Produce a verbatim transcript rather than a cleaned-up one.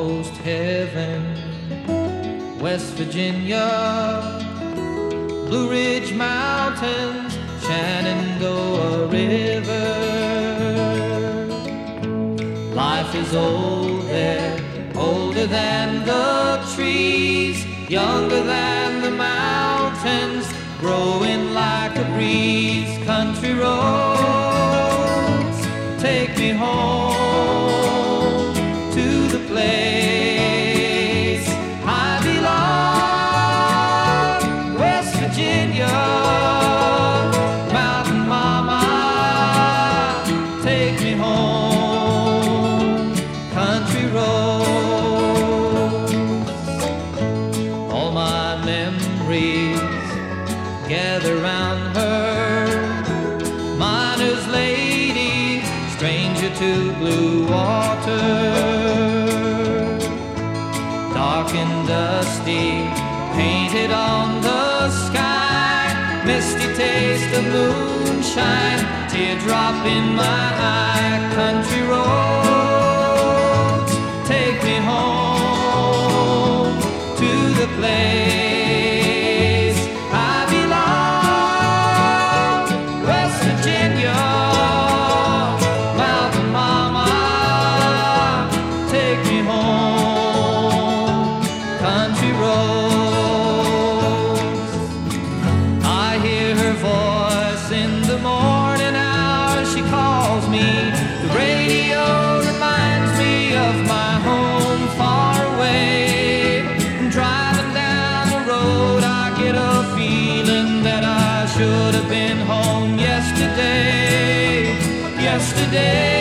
almost heaven. West Virginia, Blue Ridge Mountains, Shenandoah River. Life is old there, older than the trees, younger than the mountains, growing like a breeze. Country roads, take me home to the place I belong. West Virginia, Mountain Mama, take me home. Country roads, all my memories gather round her. Miner's lady, stranger to blue water. Dark and dusty, painted on the sky. Misty taste of moonshine, teardrop in my eye. Country roads, take me home to the place in the morning hours. She calls me. The radio reminds me of my home far away. Driving down the road, I get a feeling that I should have been home yesterday. Yesterday.